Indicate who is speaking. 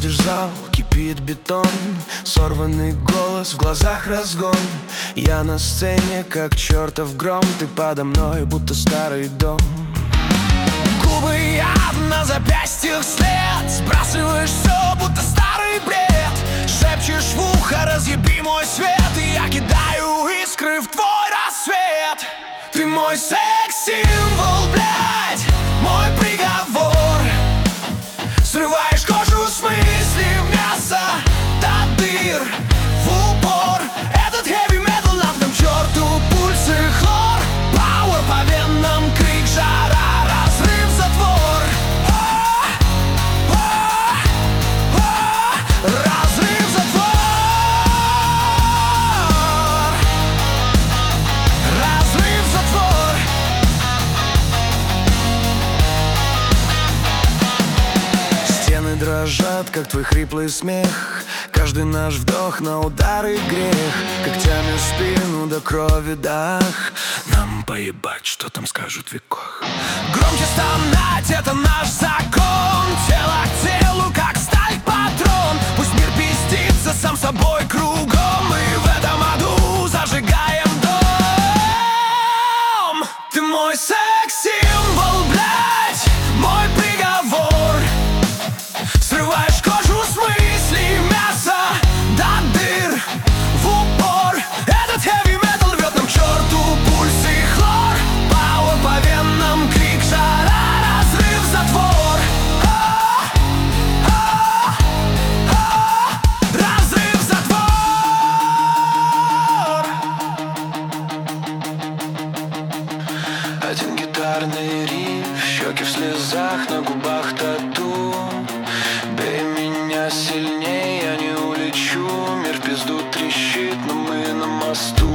Speaker 1: Заходишь в зал, кипит бетон, сорванный голос, в глазах разгон. Я на сцене, как чертов гром, ты подо мной, будто старый дом. Губы яд на запястьях след, сбрасываешь все, будто старый бред. Шепчешь в ухо: разъеби мой свет, и я кидаю искры в твой рассвет. Ты мой секс-символ, блядь, мой приговор. Срываешь кожу с мысли в мясо до дыр, в упор. Этот хэви-метал нам к черту, пульсы, хлор, пауэр по венам, крик, жара, разрыв, затвор. Разрыв, затвор. Разрыв, затвор. Стены дрожат, как твой хриплый смех. Каждый наш вдох на удар и грех. Когтями в спину до крови дах. Нам поебать, что там скажут в веках. Громче стонать — это наш закон. Тело к телу, как сталь, патрон. Пусть мир пиздится сам собой кругом. Мы в этом аду зажигаем дом. Ты мой секс-символ, блядь, мой приговор. Срываешь кожу с мысли, мясо до дыр, в упор. Этот хэви-метал рвет нам к черту, пульсы, хлор, пауэр по венам, крик, жара, разрыв, затвор. Разрыв, затвор. Один гитарный риф, щеки в слезах, на губах тату. Бей меня сильней, я не улечу. Мир в пизду трещит, но мы на мосту.